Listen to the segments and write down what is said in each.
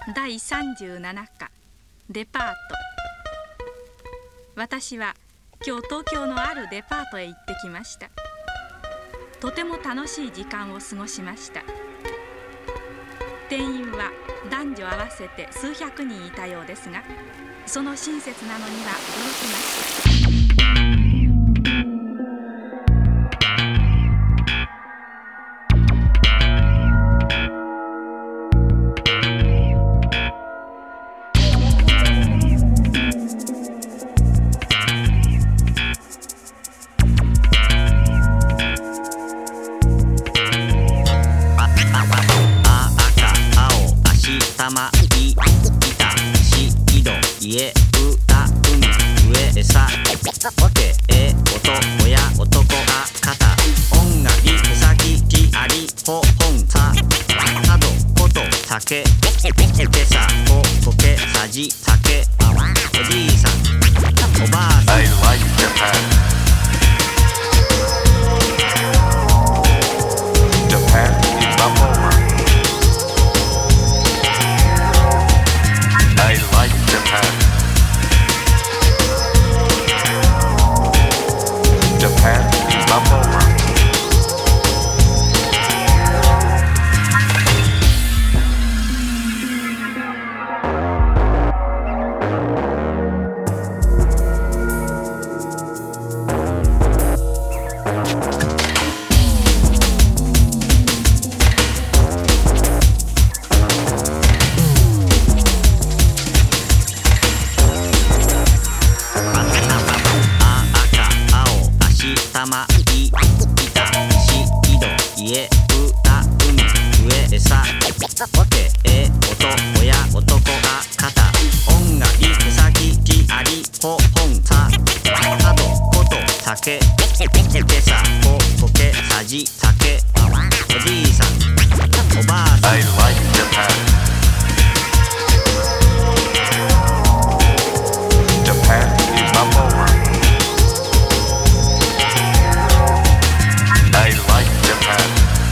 第37課デパート。私は今日東京のあるデパートへ行ってきました。とても楽しい時間を過ごしました。店員は男女合わせて数百人いたようですが、その親切なのには驚きました。 玉い板し井戸家歌海上餌わけ音親男あ肩音楽手先地ありほ本さ佐渡こと酒けさここけさじ酒おじいさんおばあさん I like Japan. Japan is number one. I like Japan. Japan is number one. 玉い板し井戸家歌海上餌わけ音親男あ肩音楽手先地ありほ本さ佐渡こと酒けさここけさじ酒おじいさんおばあさん I like Japan. Japan is number one. I like Japan.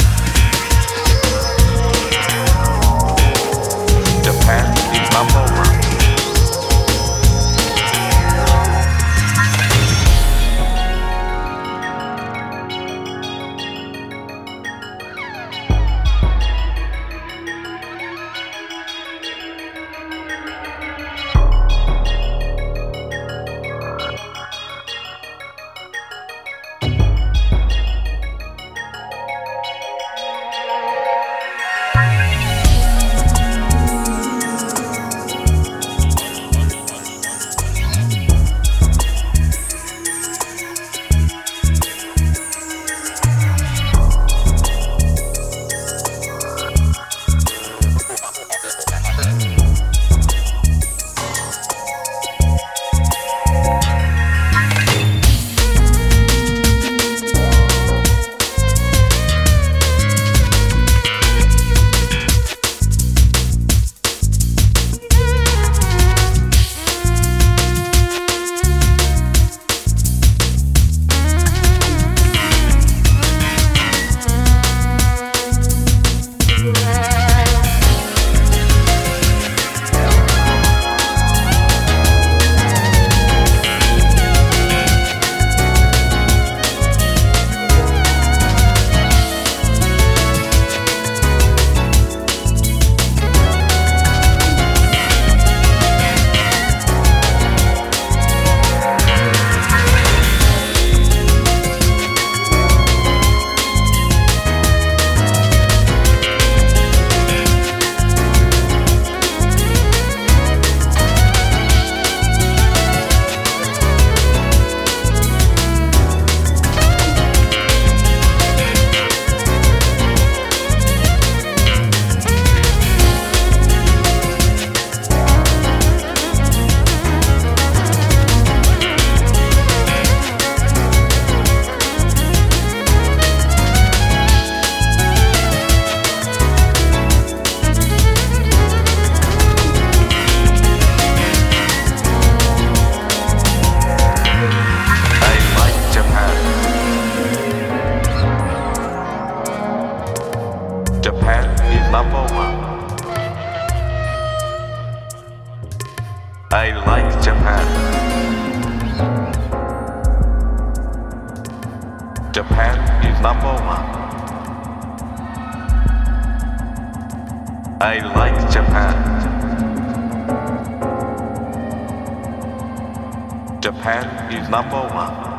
Japan is number one. Japan is number one. I like Japan. Japan is number one. I like Japan. Japan is number one.